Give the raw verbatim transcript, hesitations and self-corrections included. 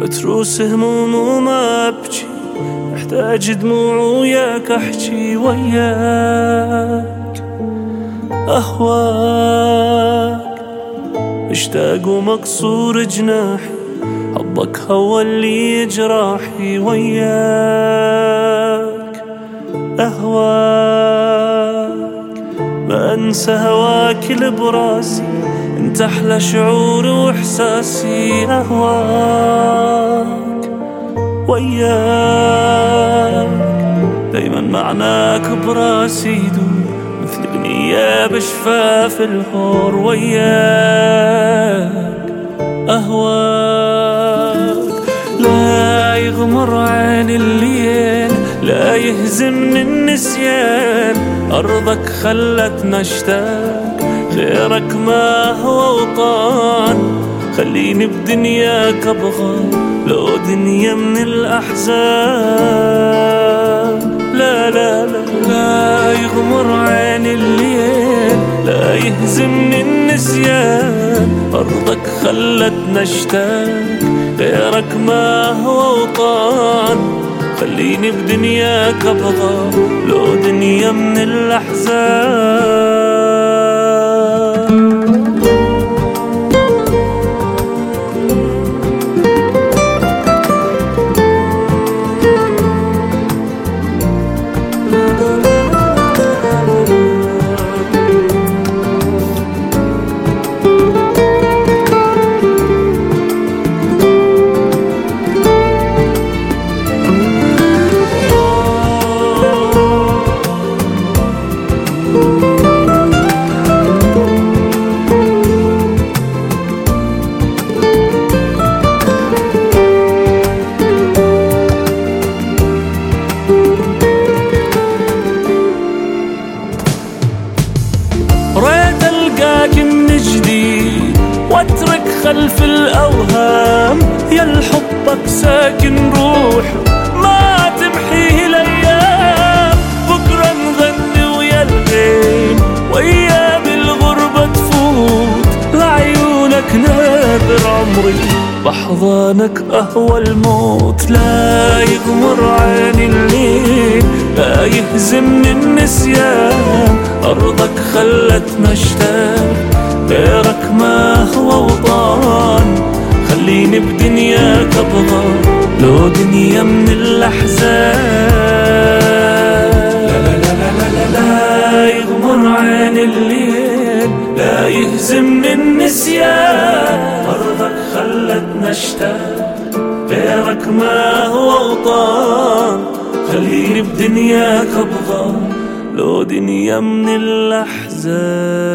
بتروس هموم وما أبكي، أحتاج دموع وياك أحكي وياك أهواك، مشتاق ومكسور جناحي، حبك هو اللي جراحي وياك أهواك، ما أنسى هواك لبراسي، انت أحلى شعور وإحساسي أهواك وياك، دايما معناك براسي يدور مثل أغنية بشفاف الهور وياك أهواك، لا يغمر عين الليل، لا يهزمني النسيان، أرضك خلتنا اشتاق، غيرك ما هو وطان، خليني بدنياك أبغى لو دنيا من الأحزان، لا لا لا لا يغمر عين الليل، لا يهزمني النسيان، أرضك خلتنا اشتاق، غيرك ما هو وطان، خليني بدنياك أبغى لو دنيا من الأحزان. ريت ألقاك من جديد واترك خلف الأوهام، يا الحبك ساكن روحي ما تمحيه الأيام، بكرة نغني ويا الغيم وأيام الغربة تفوت، لعيونك نابر عمري بحضانك أهوى الموت، لا يغمر عيني الليل، لا يهزمني النسيان، أرضك خلتنا اشتاق، غيرك ما هو وطان، خليني بدنياك أبغى لو دنيا من الأحزان، لا لا لا لا لا لا يغمر عين الليل، لا يهزمني النسيان، أرضك خلتنا اشتاق، غيرك ما هو وطان، خليني بدنياك أبغى لو دنيا من الأحزان.